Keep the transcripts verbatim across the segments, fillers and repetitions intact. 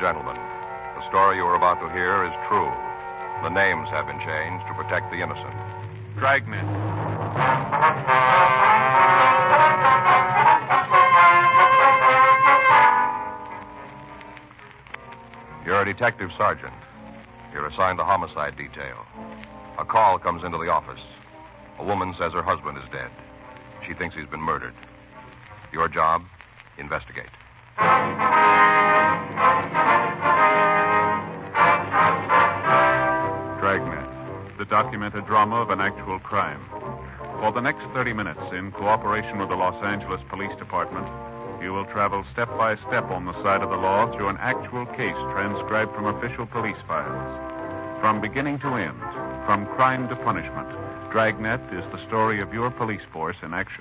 gentlemen, the story you are about to hear is true. The names have been changed to protect the innocent. Dragnet. You're a detective sergeant. You're assigned the homicide detail. A call comes into the office. A woman says her husband is dead. She thinks he's been murdered. Your job, investigate. Dragnet, the documented drama of an actual crime. For the next thirty minutes, in cooperation with the Los Angeles Police Department, you will travel step by step on the side of the law through an actual case transcribed from official police files. From beginning to end, from crime to punishment, Dragnet is the story of your police force in action.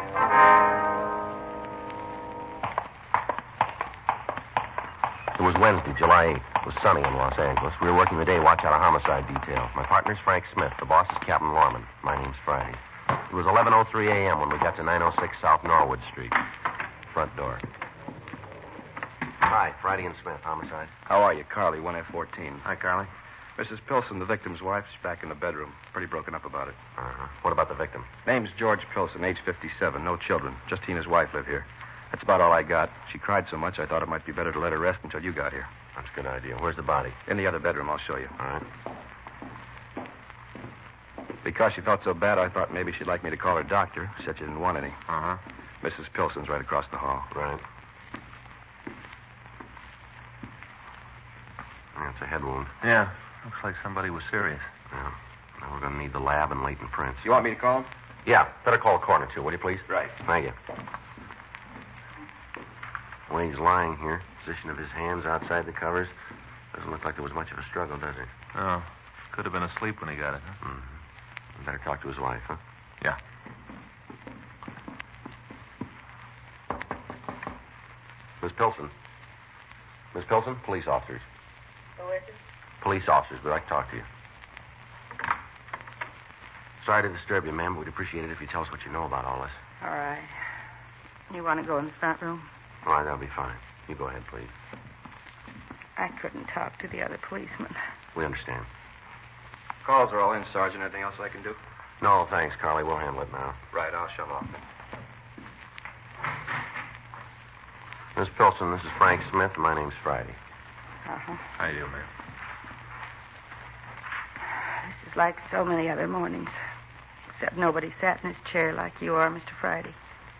It was Wednesday, July eighth. It was sunny in Los Angeles. We were working the day watch out a homicide detail. My partner's Frank Smith. The boss is Captain Lorman. My name's Friday. It was eleven oh three a.m. when we got to nine oh six South Norwood Street. Front door. Hi, Friday and Smith, homicide. How are you, Carly, one F fourteen? Hi, Carly. Missus Pilson, the victim's wife, is back in the bedroom. Pretty broken up about it. Uh-huh. What about the victim? Name's George Pilson, age fifty-seven. No children. Just he and his wife live here. That's about all I got. She cried so much I thought it might be better to let her rest until you got here. That's a good idea. Where's the body? In the other bedroom. I'll show you. All right. Because she felt so bad, I thought maybe she'd like me to call her doctor. She said she didn't want any. Uh-huh. Missus Pilson's right across the hall. Right. That's a head wound. Yeah. Looks like somebody was serious. Yeah. Now we're going to need the lab and latent prints. You want me to call him? Yeah. Better call the coroner, too, will you, please? Right. Thank you. The way he's lying here, position of his hands outside the covers, doesn't look like there was much of a struggle, does it? Oh. Could have been asleep when he got it, huh? Mm-hmm. Better talk to his wife, huh? Yeah. Miss Pilson. Miss Pilson, police officers. Who is it? Police officers, we'd like to talk to you. Sorry to disturb you, ma'am, but we'd appreciate it if you tell us what you know about all this. All right. You want to go in the front room? All right, that'll be fine. You go ahead, please. I couldn't talk to the other policeman. We understand. Calls are all in, Sergeant. Anything else I can do? No, thanks, Carly. We'll handle it now. Right, I'll shove off. Miss Pilson, this is Frank Smith, and my name's Friday. Uh-huh. How you doing, ma'am? This is like so many other mornings. Except nobody sat in his chair like you are, Mister Friday.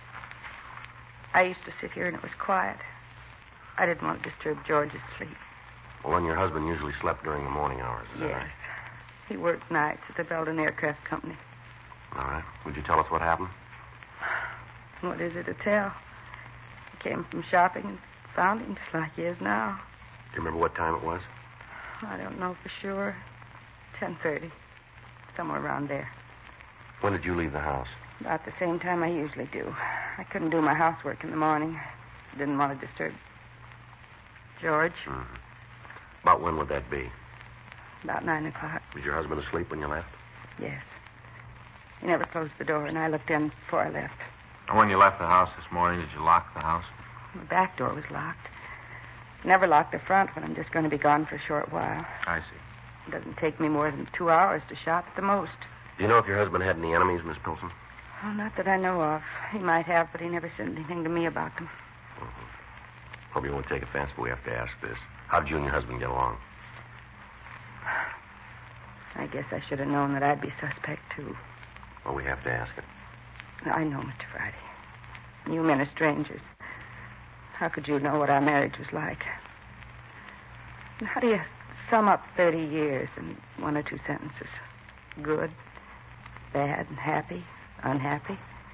I used to sit here and it was quiet. I didn't want to disturb George's sleep. Well, then your husband usually slept during the morning hours, is that Yes. right? He worked nights at the Belden Aircraft Company. All right. Would you tell us what happened? What is it to tell? He came from shopping and found him just like he is now. Do you remember what time it was? I don't know for sure. ten thirty. Somewhere around there. When did you leave the house? About the same time I usually do. I couldn't do my housework in the morning. Didn't want to disturb George. Mm-hmm. About when would that be? About nine o'clock. Was your husband asleep when you left? Yes. He never closed the door, and I looked in before I left. When you left the house this morning, did you lock the house? The back door was locked. Never lock the front when I'm just going to be gone for a short while. I see. It doesn't take me more than two hours to shop at the most. Do you know if your husband had any enemies, Miss Pilson? Oh, not that I know of. He might have, but he never said anything to me about them. Mm-hmm. Hope you won't take offense, but we have to ask this. How did you and your husband get along? I guess I should have known that I'd be suspect, too. Well, we have to ask it. I know, Mister Friday. You men are strangers. How could you know what our marriage was like? And how do you sum up thirty years in one or two sentences? Good, bad, and happy, unhappy.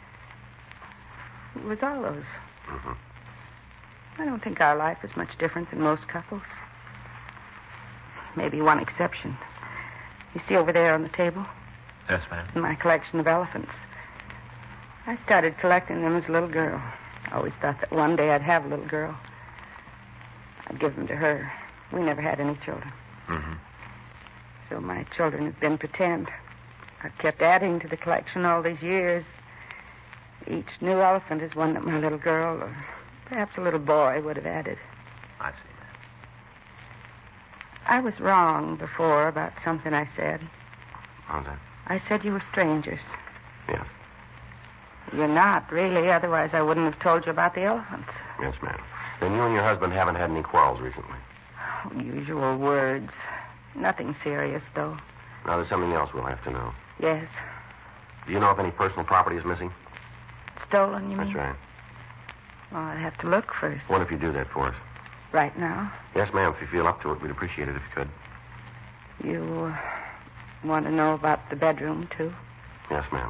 It was all those. Mm-hmm. I don't think our life is much different than most couples. Maybe one exception. You see over there on the table? Yes, ma'am. My collection of elephants. I started collecting them as a little girl. I always thought that one day I'd have a little girl. I'd give them to her. We never had any children. Mm-hmm. So my children have been pretend. I've kept adding to the collection all these years. Each new elephant is one that my little girl, or perhaps a little boy, would have added. I see, ma'am. I was wrong before about something I said. How's that? I said you were strangers. Yes. You're not, really. Otherwise, I wouldn't have told you about the elephants. Yes, ma'am. Then you and your husband haven't had any quarrels recently. Oh, usual words. Nothing serious, though. Now, there's something else we'll have to know. Yes. Do you know if any personal property is missing? Stolen, you mean? That's right. Well, I'd have to look first. What if you do that for us? Right now? Yes, ma'am. If you feel up to it, we'd appreciate it if you could. You uh, want to know about the bedroom, too? Yes, ma'am.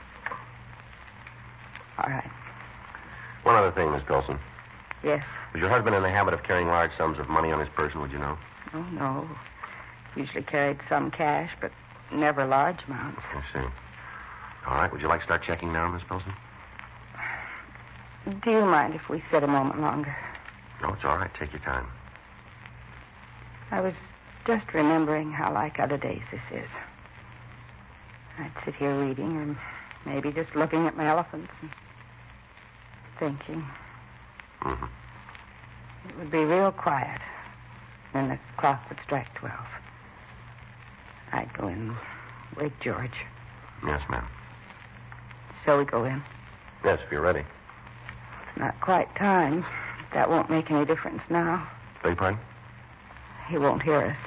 All right. One other thing, Miss Pilson. Yes. Was your husband in the habit of carrying large sums of money on his person, would you know? Oh, no. Usually carried some cash, but never large amounts. I see. All right. Would you like to start checking now, Miss Pilson? Do you mind if we sit a moment longer? No, it's all right. Take your time. I was just remembering how like other days this is. I'd sit here reading, or maybe just looking at my elephants and thinking. Mm-hmm. It would be real quiet. Then the clock would strike twelve. I'd go in and wake George. Yes, ma'am. Shall we go in? Yes, if you're ready. It's not quite time. That won't make any difference now. Beg your pardon? He won't hear us.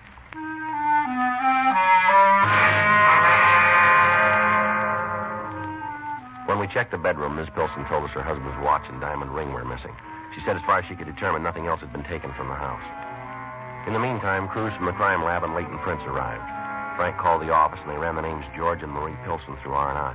When we checked the bedroom, Miss Pilson told us her husband's watch and diamond ring were missing. She said as far as she could determine, nothing else had been taken from the house. In the meantime, crews from the crime lab and Leighton Prince arrived. Frank called the office, and they ran the names George and Marie Pilson through R and I.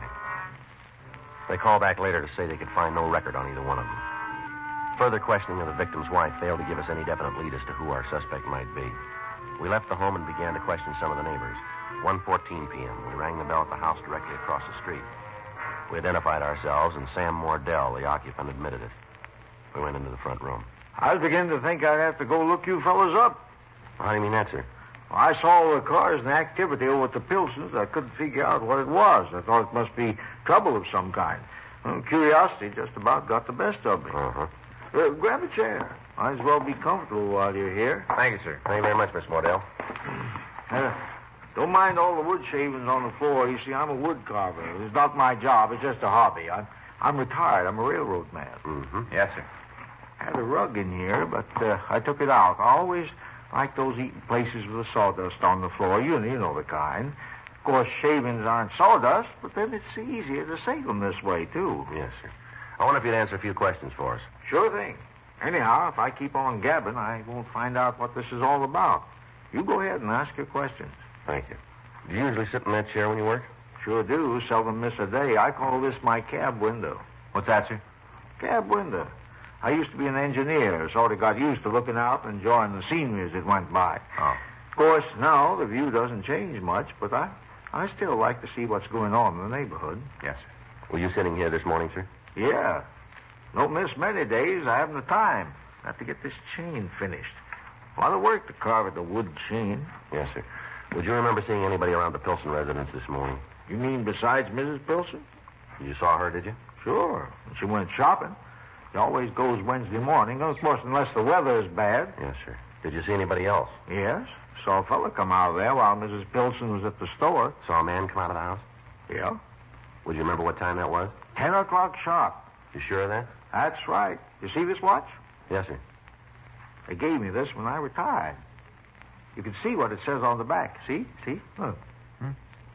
They called back later to say they could find no record on either one of them. Further questioning of the victim's wife failed to give us any definite lead as to who our suspect might be. We left the home and began to question some of the neighbors. one fourteen p.m., we rang the bell at the house directly across the street. We identified ourselves, and Sam Mordell, the occupant, admitted it. We went into the front room. I was beginning to think I'd have to go look you fellas up. Well, how do you mean that, sir? Well, I saw the cars and activity over at the Pilsons. I couldn't figure out what it was. I thought it must be trouble of some kind. Well, curiosity just about got the best of me. Uh-huh. Uh, grab a chair. Might as well be comfortable while you're here. Thank you, sir. Thank you very much, Miss Mordell. Uh, don't mind all the wood shavings on the floor. You see, I'm a wood carver. It's not my job. It's just a hobby. I'm, I'm retired. I'm a railroad man. Mm-hmm. Yes, sir. I had a rug in here, but uh, I took it out. I always like those eating places with the sawdust on the floor. You, you know the kind. Of course, shavings aren't sawdust, but then it's easier to save them this way, too. Yes, sir. I wonder if you'd answer a few questions for us. Sure thing. Anyhow, if I keep on gabbing, I won't find out what this is all about. You go ahead and ask your questions. Thank you. Do you usually sit in that chair when you work? Sure do. Seldom miss a day. I call this my cab window. What's that, sir? Cab window. I used to be an engineer. Sort of got used to looking out and enjoying the scenery as it went by. Oh. Of course, now the view doesn't change much, but I, I still like to see what's going on in the neighborhood. Yes, sir. Were you sitting here this morning, sir? Yeah. Don't miss many days. I haven't the time. I have to get this chain finished. A lot of work to carve at the wood chain. Yes, sir. Would you remember seeing anybody around the Pilson residence this morning? You mean besides Missus Pilson? You saw her, did you? Sure. She went shopping. She always goes Wednesday morning, of course, unless the weather is bad. Yes, sir. Did you see anybody else? Yes. Saw a fella come out of there while Missus Pilson was at the store. Saw a man come out of the house? Yeah. Would you remember what time that was? Ten o'clock sharp. You sure of that? That's right. You see this watch? Yes, sir. They gave me this when I retired. You can see what it says on the back. See? See? Look. Hmm.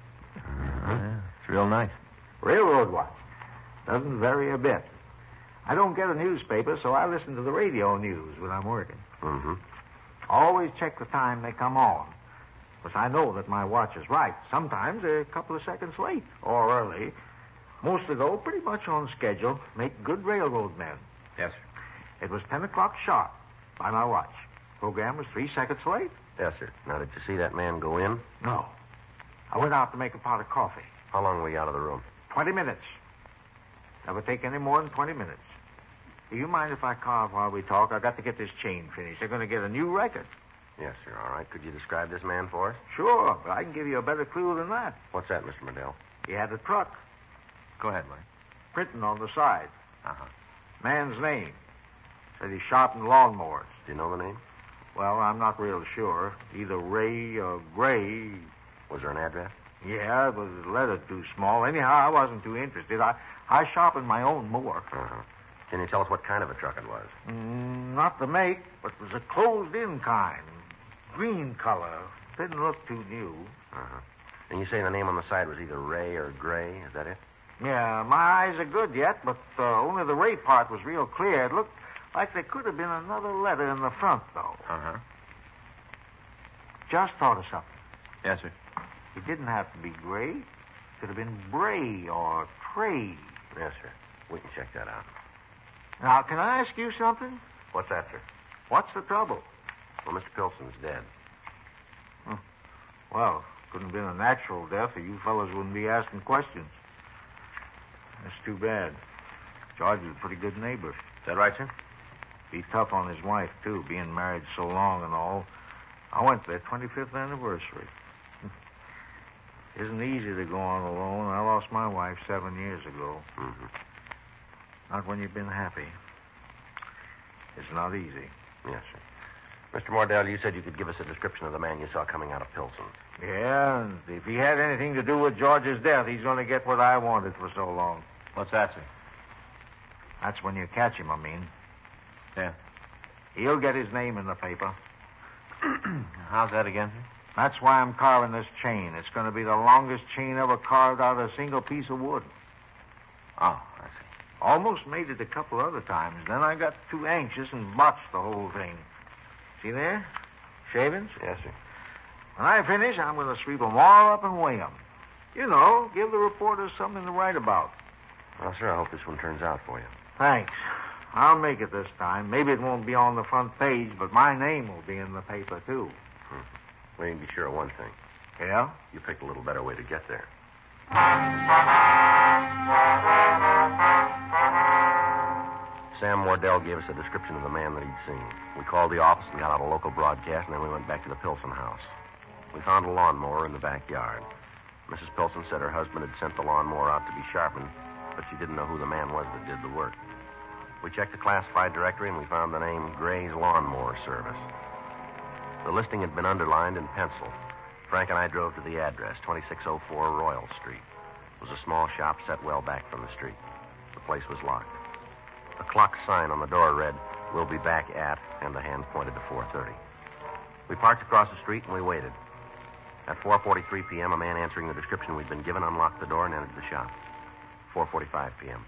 Uh-huh. Yeah, it's real nice. Railroad watch. Doesn't vary a bit. I don't get a newspaper, so I listen to the radio news when I'm working. Mm-hmm. Always check the time they come on. Because I know that my watch is right. Sometimes they're a couple of seconds late or early. Mostly, though, pretty much on schedule. Make good railroad men. Yes, sir. It was ten o'clock sharp by my watch. Program was three seconds late. Yes, sir. Now, did you see that man go in? No. I went out to make a pot of coffee. How long were you out of the room? Twenty minutes. Never take any more than twenty minutes. Do you mind if I carve while we talk? I've got to get this chain finished. They're going to get a new record. Yes, sir. All right. Could you describe this man for us? Sure, but I can give you a better clue than that. What's that, Mister Mordell? He had a truck. Go ahead, Larry. Printing on the side. Uh-huh. Man's name. Said he sharpened lawnmowers. Do you know the name? Well, I'm not real sure. Either Ray or Gray. Was there an address? Yeah, it was a letter too small. Anyhow, I wasn't too interested. I, I sharpened my own more. Uh-huh. Can you tell us what kind of a truck it was? Mm, not the make, but it was a closed-in kind. Green color. Didn't look too new. Uh-huh. And you say the name on the side was either Ray or Gray. Is that it? Yeah, my eyes are good yet, but uh, only the Ray part was real clear. It looked like there could have been another letter in the front, though. Uh-huh. Just thought of something. Yes, sir. It didn't have to be Gray. It could have been Bray or Trey. Yes, sir. We can check that out. Now, can I ask you something? What's that, sir? What's the trouble? Well, Mister Pilson's dead. Well, couldn't have been a natural death, or you fellas wouldn't be asking questions. That's too bad. George is a pretty good neighbor. Is that right, sir? Be tough on his wife, too, being married so long and all. I went to their twenty-fifth anniversary. Isn't easy to go on alone. I lost my wife seven years ago. Mm-hmm. Not when you've been happy. It's not easy. Yes, sir. Mister Mordell, you said you could give us a description of the man you saw coming out of Pilsen. Yeah, and if he had anything to do with George's death, he's going to get what I wanted for so long. What's that, sir? That's when you catch him, I mean. Yeah. He'll get his name in the paper. How's that again, sir? That's why I'm carving this chain. It's going to be the longest chain ever carved out of a single piece of wood. Oh, I see. Almost made it a couple other times. Then I got too anxious and botched the whole thing. See there? Shavings? Yes, sir. When I finish, I'm going to sweep them all up and weigh them. You know, give the reporters something to write about. Well, sir, I hope this one turns out for you. Thanks. I'll make it this time. Maybe it won't be on the front page, but my name will be in the paper, too. Hmm. Well, you can be sure of one thing. Yeah? You picked a little better way to get there. Sam Wardell gave us a description of the man that he'd seen. We called the office and got out a local broadcast, and then we went back to the Pilsen house. We found a lawnmower in the backyard. Missus Pilsen said her husband had sent the lawnmower out to be sharpened, but she didn't know who the man was that did the work. We checked the classified directory, and we found the name Gray's Lawnmower Service. The listing had been underlined in pencil. Frank and I drove to the address, twenty-six oh four Royal Street. It was a small shop set well back from the street. The place was locked. A clock sign on the door read, "We'll be back at," and the hand pointed to four thirty. We parked across the street and we waited. At four forty-three p.m., a man answering the description we'd been given unlocked the door and entered the shop. four forty-five p.m.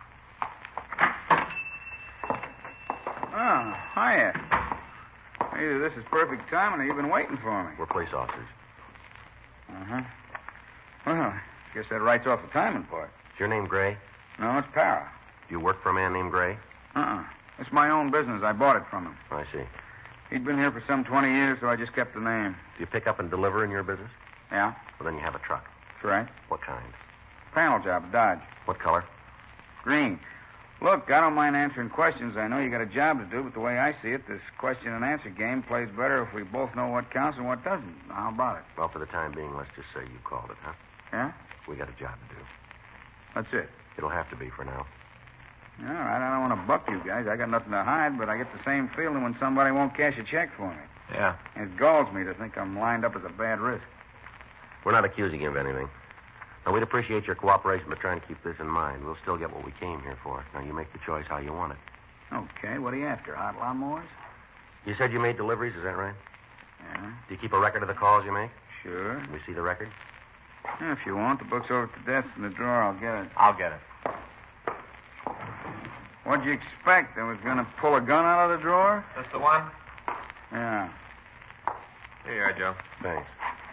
Oh, hiya. Either this is perfect timing or you've been waiting for me. We're police officers. Uh-huh. Well, I guess that writes off the timing part. Is your name Gray? No, it's Para. Do you work for a man named Gray? Uh-uh. It's my own business. I bought it from him. I see. He'd been here for some twenty years, so I just kept the name. Do you pick up and deliver in your business? Yeah? Well, then you have a truck. That's right. What kind? Panel job at Dodge. What color? Green. Look, I don't mind answering questions. I know you got a job to do, but the way I see it, this question and answer game plays better if we both know what counts and what doesn't. How about it? Well, for the time being, let's just say you called it, huh? Yeah? We got a job to do. That's it. It'll have to be for now. All right, I don't want to buck you guys. I got nothing to hide, but I get the same feeling when somebody won't cash a check for me. Yeah. It galls me to think I'm lined up as a bad risk. We're not accusing you of anything. Now, we'd appreciate your cooperation, but trying to keep this in mind. We'll still get what we came here for. Now, you make the choice how you want it. Okay, what are you after? Hot lawnmowers? You said you made deliveries, is that right? Yeah, Do you keep a record of the calls you make? sure. Can we see the record? Yeah, if you want, the book's over at the desk in the drawer. I'll get it. I'll get it. What'd you expect? I was going to pull a gun out of the drawer? That's the one? Yeah. Here you are, Joe. Thanks.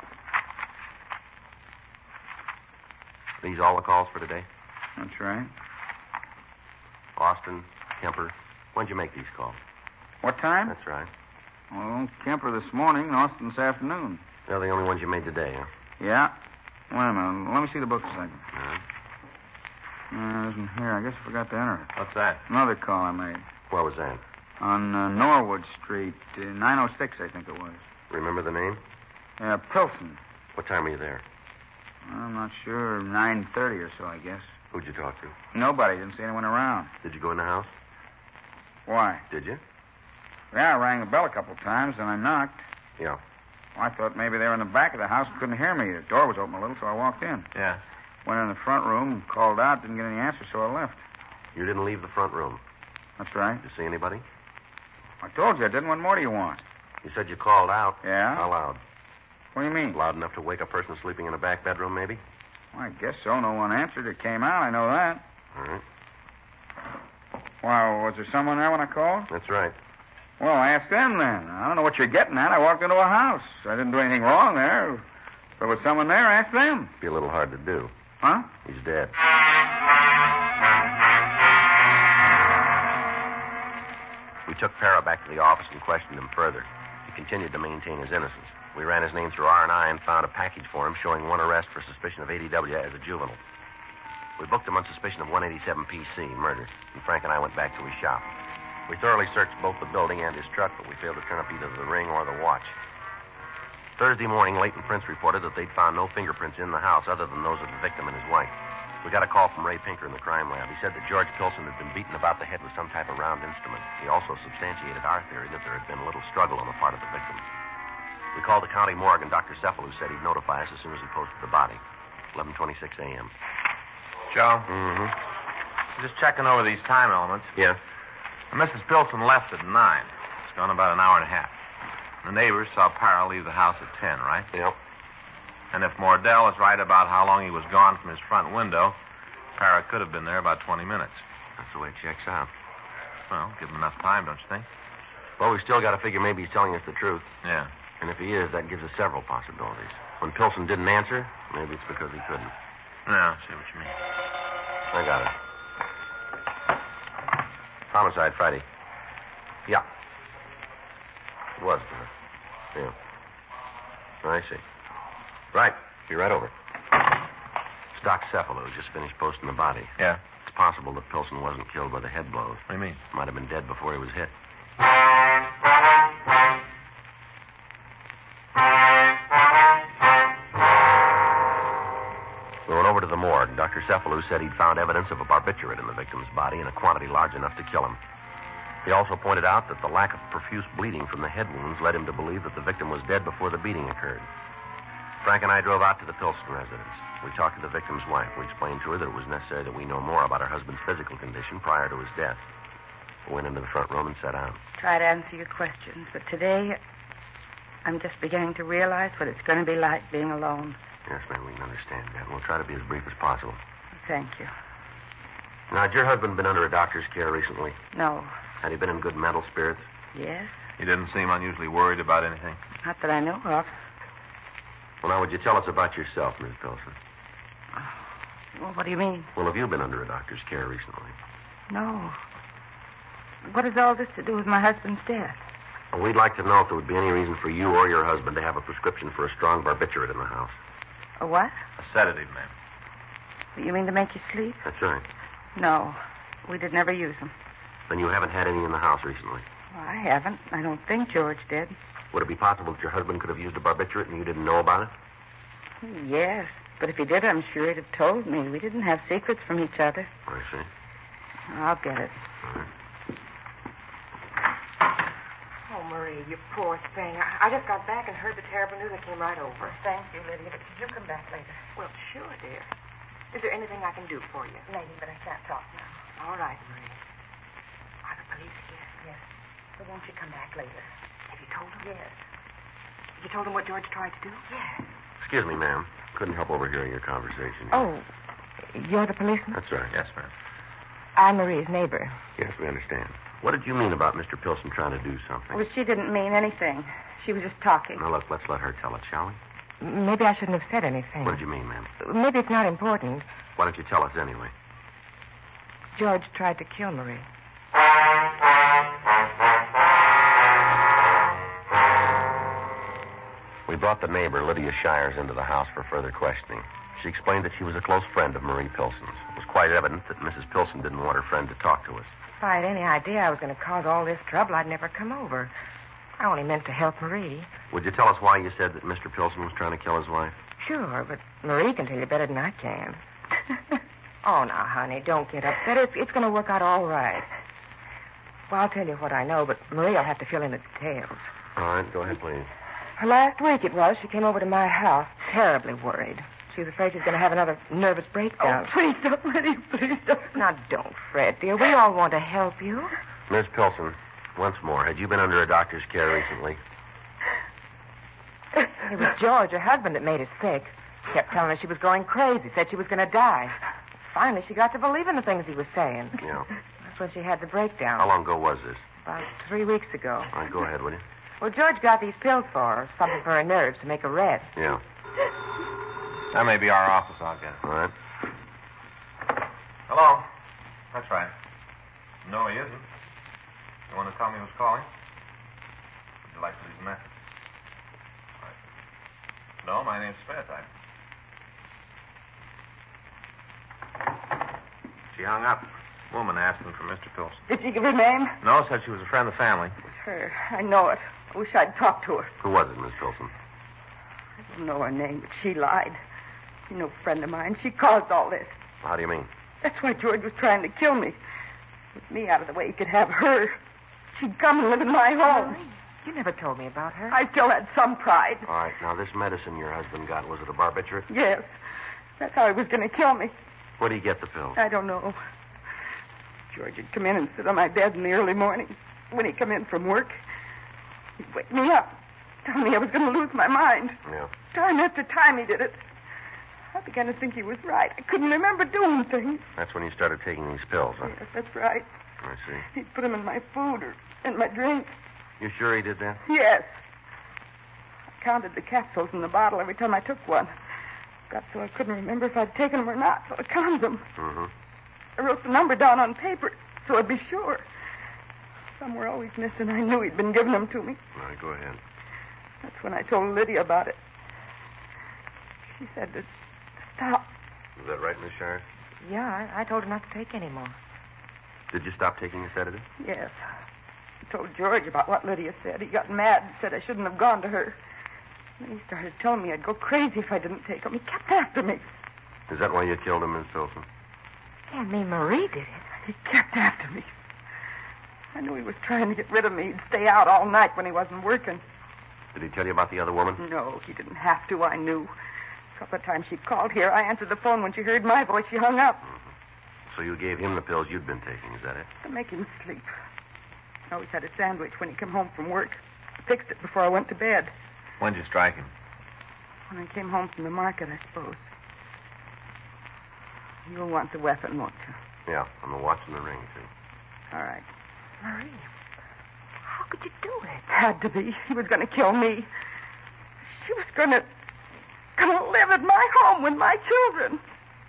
These all the calls for today? That's right. Austin, Kemper. When'd you make these calls? What time? That's right. Well, Kemper this morning and Austin this afternoon. They're the only ones you made today, huh? Yeah. Wait a minute. Let me see the book a second. Uh-huh. Uh, it isn't here. I guess I forgot to enter it. What's that? Another call I made. Where was that? On uh, Norwood Street, uh, nine oh six, I think it was. Remember the name? Uh, Pilsen. What time were you there? I'm not sure. nine thirty or so, I guess. Who'd you talk to? Nobody. Didn't see anyone around. Did you go in the house? Why? Did you? Yeah, I rang the bell a couple of times, and I knocked. Yeah. Well, I thought maybe they were in the back of the house and couldn't hear me. The door was open a little, so I walked in. Yeah. Went in the front room, called out, didn't get any answer, so I left. You didn't leave the front room. That's right. Did you see anybody? I told you I didn't. What more do you want? You said you called out. Yeah? How loud? What do you mean? Loud enough to wake a person sleeping in a back bedroom, maybe? Well, I guess so. No one answered. It came out. I know that. All right. Well, was there someone there when I called? That's right. Well, ask them then. I don't know what you're getting at. I walked into a house. I didn't do anything wrong there. If there was someone there, ask them. Be a little hard to do. Huh? He's dead. We took Farrah back to the office and questioned him further. He continued to maintain his innocence. We ran his name through R and I and found a package for him showing one arrest for suspicion of A D W as a juvenile. We booked him on suspicion of one eighty-seven P C, murder, and Frank and I went back to his shop. We thoroughly searched both the building and his truck, but we failed to turn up either the ring or the watch. Thursday morning, Leighton Prince reported that they'd found no fingerprints in the house other than those of the victim and his wife. We got a call from Ray Pinker in the crime lab. He said that George Pilson had been beaten about the head with some type of round instrument. He also substantiated our theory that there had been a little struggle on the part of the victim. We called the county morgue, and Doctor Cephalou said he'd notify us as soon as he posted the body. eleven twenty-six a.m. Joe? Mm-hmm. Just checking over these time elements. Yeah? Missus Pilson left at nine. It's gone about an hour and a half. The neighbors saw Parra leave the house at ten, right? Yep. And if Mordell is right about how long he was gone from his front window, Parra could have been there about twenty minutes. That's the way it checks out. Well, give him enough time, don't you think? Well, we still got to figure maybe he's telling us the truth. Yeah. And if he is, that gives us several possibilities. When Pilson didn't answer, maybe it's because he couldn't. Yeah, I see what you mean. I got it. Homicide Friday. Yeah. It was, uh, yeah. I see. Right. Be right over. It's Doc Cephalou who just finished posting the body. Yeah? It's possible that Pilson wasn't killed by the head blows. What do you mean? Might have been dead before he was hit. We went over to the morgue. Doctor Cephalou said he'd found evidence of a barbiturate in the victim's body in a quantity large enough to kill him. He also pointed out that the lack of profuse bleeding from the head wounds led him to believe that the victim was dead before the beating occurred. Frank and I drove out to the Pilson residence. We talked to the victim's wife. We explained to her that it was necessary that we know more about her husband's physical condition prior to his death. We went into the front room and sat down. Try to answer your questions, but today I'm just beginning to realize what it's going to be like being alone. Yes, ma'am, we can understand that. We'll try to be as brief as possible. Thank you. Now, had your husband been under a doctor's care recently? No. Had he been in good mental spirits? Yes? He didn't seem unusually worried about anything. Not that I know of. Well, now, would you tell us about yourself, Miss Pilson? Well, what do you mean? Well, have you been under a doctor's care recently? No. What has all this to do with my husband's death? Well, we'd like to know if there would be any reason for you or your husband to have a prescription for a strong barbiturate in the house. A what? A sedative, ma'am. You mean to make you sleep? That's right. No. We did never use them. Then you haven't had any in the house recently? Well, I haven't. I don't think George did. Would it be possible that your husband could have used a barbiturate and you didn't know about it? Yes. But if he did, I'm sure he'd have told me. We didn't have secrets from each other. I see. I'll get it. All right. Oh, Marie, you poor thing. I, I just got back and heard the terrible news. I came right over. Thank you, Lydia. But could you come back later? Well, sure, dear. Is there anything I can do for you? Maybe, but I can't talk now. All right, Marie. Are the police here? Yes. But won't you come back later? Have you told them? Yes. You told them what George tried to do? Yes. Excuse me, ma'am. Couldn't help overhearing your conversation. Oh, you're the policeman? That's right. Yes, ma'am. I'm Marie's neighbor. Yes, we understand. What did you mean about Mister Pilson trying to do something? Well, she didn't mean anything. She was just talking. Now, look, let's let her tell it, shall we? Maybe I shouldn't have said anything. What did you mean, ma'am? Maybe it's not important. Why don't you tell us anyway? George tried to kill Marie. We brought the neighbor, Lydia Shires, into the house for further questioning. She explained that she was a close friend of Marie Pilson's. It was quite evident that Missus Pilson didn't want her friend to talk to us. If I had any idea I was going to cause all this trouble, I'd never come over. I only meant to help Marie. Would you tell us why you said that Mister Pilson was trying to kill his wife? Sure, but Marie can tell you better than I can. Oh, now, honey, don't get upset. It's, it's going to work out all right. Well, I'll tell you what I know, but Maria'll have to fill in the details. All right, go ahead, please. Last week it was, she came over to my house, terribly worried. She was afraid she was going to have another nervous breakdown. Oh, please don't, Lydia, please don't. Now, don't fret, dear. We all want to help you. Miss Pilson, once more, had you been under a doctor's care recently? It was George, her husband, that made her sick. He kept telling her she was going crazy, said she was going to die. Finally, she got to believe in the things he was saying. Yeah. That's when she had the breakdown. How long ago was this? About three weeks ago. All right, go ahead, will you? Well, George got these pills for her, something for her nerves to make her rest. Yeah. That may be our office, I'll guess. All right. Hello? That's right. No, he isn't. You want to tell me who's calling? Would you like to leave a message? All right. No, my name's Smith. I... She hung up. Woman asking for Mister Pilson. Did she give her name? No, said she was a friend of the family. It was her. I know it. I wish I'd talked to her. Who was it, Miss Pilson? I don't know her name, but she lied. She's no friend of mine. She caused all this. How do you mean? That's why George was trying to kill me. With me out of the way, he could have her. She'd come and live in my home. You never told me about her. I still had some pride. All right, now this medicine your husband got, was it a barbiturate? Yes. That's how he was going to kill me. Where did he get the pills? I don't know. George would come in and sit on my bed in the early morning. When he'd come in from work, he'd wake me up, tell me I was going to lose my mind. Yeah. Time after time he did it. I began to think he was right. I couldn't remember doing things. That's when you started taking these pills, huh? Yes, that's right. I see. He'd put them in my food or in my drink. You sure he did that? Yes. I counted the capsules in the bottle every time I took one. Got so I couldn't remember if I'd taken them or not, so I counted them. Mm-hmm. I wrote the number down on paper so I'd be sure. Some were always missing. I knew he'd been giving them to me. All right, go ahead. That's when I told Lydia about it. She said to stop. Is that right, Miss Shire? Yeah, I, I told her not to take any more. Did you stop taking the sedative? Yes. I told George about what Lydia said. He got mad and said I shouldn't have gone to her. Then he started telling me I'd go crazy if I didn't take them. He kept after me. Is that why you killed him, Miss Pilson? Can't mean Marie did it. He kept after me. I knew he was trying to get rid of me. He'd stay out all night when he wasn't working. Did he tell you about the other woman? No, he didn't have to. I knew. A couple of times she called here. I answered the phone. When she heard my voice, she hung up. Mm-hmm. So you gave him the pills you'd been taking, is that it? To make him sleep. I always had a sandwich when he came home from work. I fixed it before I went to bed. When'd you strike him? When I came home from the market, I suppose. You'll want the weapon, won't you? Yeah, and the watch and the ring, too. All right. Marie, how could you do it? Had to be. He was going to kill me. She was going to... going to live at my home with my children.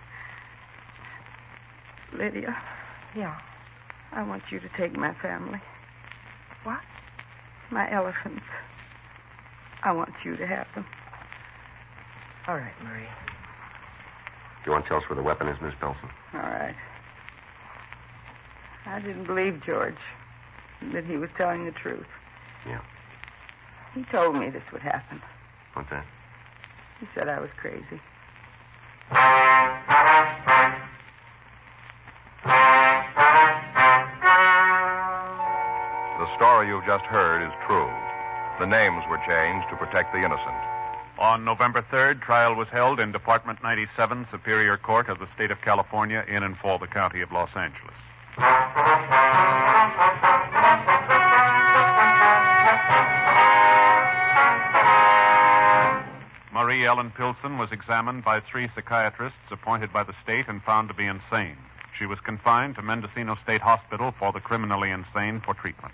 Lydia. Yeah. I want you to take my family. What? My elephants. I want you to have them. All right, Marie. You want to tell us where the weapon is, Miss Pilson? All right. I didn't believe George, that he was telling the truth. Yeah. He told me this would happen. What's that? He said I was crazy. The story you've just heard is true. The names were changed to protect the innocent. On November third, trial was held in Department ninety-seven, Superior Court of the State of California, in and for the County of Los Angeles. Marie Ellen Pilson was examined by three psychiatrists appointed by the state and found to be insane. She was confined to Mendocino State Hospital for the criminally insane for treatment.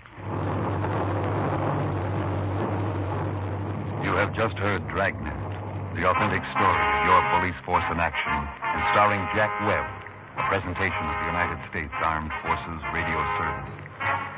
You have just heard Dragnet, the authentic story of your police force in action, and starring Jack Webb, a presentation of the United States Armed Forces Radio Service.